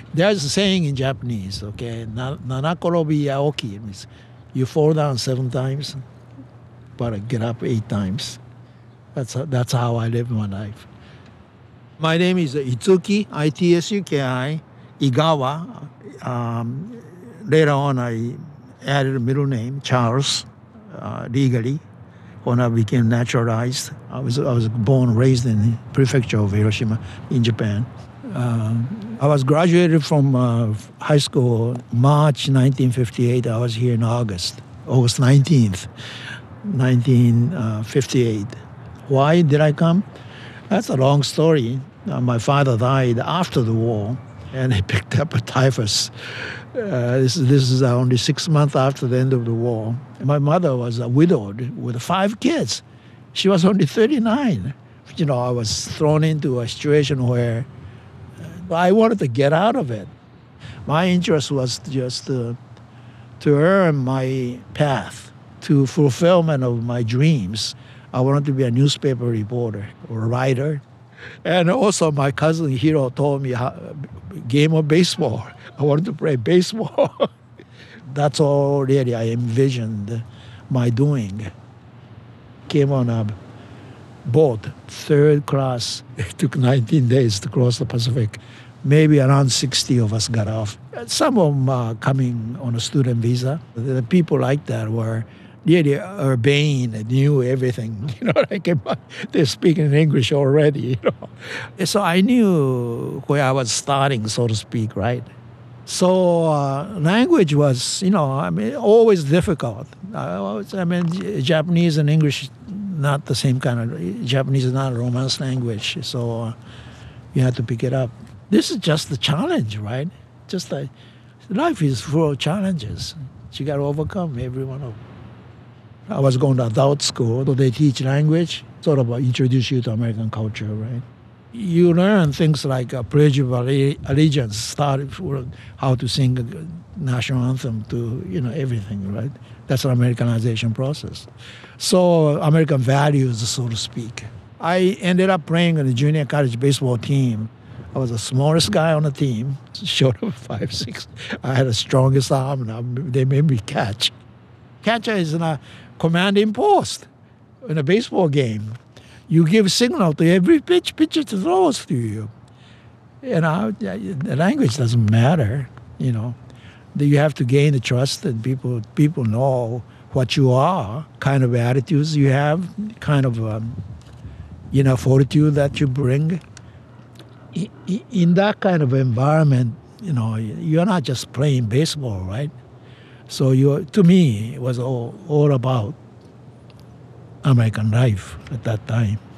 There's a saying in Japanese, okay, nanakorobi yaoki means you fall down 7 times, but get up 8 times. That's how I live my life. My name is Itsuki, Itsuki, Igawa. Later on, I added a middle name, Charles, legally, when I became naturalized. I was born and raised in the prefecture of Hiroshima in Japan. I was graduated from high school March 1958. I was here in August 19th, 1958. Why did I come? That's a long story. My father died after the war, and he picked up a typhus. This is only 6 months after the end of the war. My mother was widowed with 5 kids. She was only 39. I was thrown into a situation where I wanted to get out of it. My interest was just to earn my path to fulfillment of my dreams. I wanted to be a newspaper reporter or writer. And also my cousin Hiro told me game of baseball. I wanted to play baseball. That's all really I envisioned my doing. Came on a boat, 3rd class. It took 19 days to cross the Pacific. Maybe around 60 of us got off. Some of them coming on a student visa. The people like that were really urbane and knew everything. They're speaking English already. So I knew where I was starting, so to speak, right? So language was, always difficult. Japanese and English, not the same kind of. Japanese is not a Romance language, so you have to pick it up. This is just the challenge, right? Life is full of challenges. You got to overcome every one of them. I was going to adult school, so they teach language, sort of introduce you to American culture, right? You learn things like Pledge of Allegiance, start how to sing a national anthem to, everything, right? That's an Americanization process. So American values, so to speak. I ended up playing on the junior college baseball team. I was the smallest guy on the team, short of 5'6". I had the strongest arm, and they made me catch. Catcher is in a commanding post in a baseball game. You give signal to every pitcher throws to you. The language doesn't matter, You have to gain the trust that people know what you are, kind of attitudes you have, kind of, fortitude that you bring. In that kind of environment, you're not just playing baseball, right? So to me, it was all about American life at that time.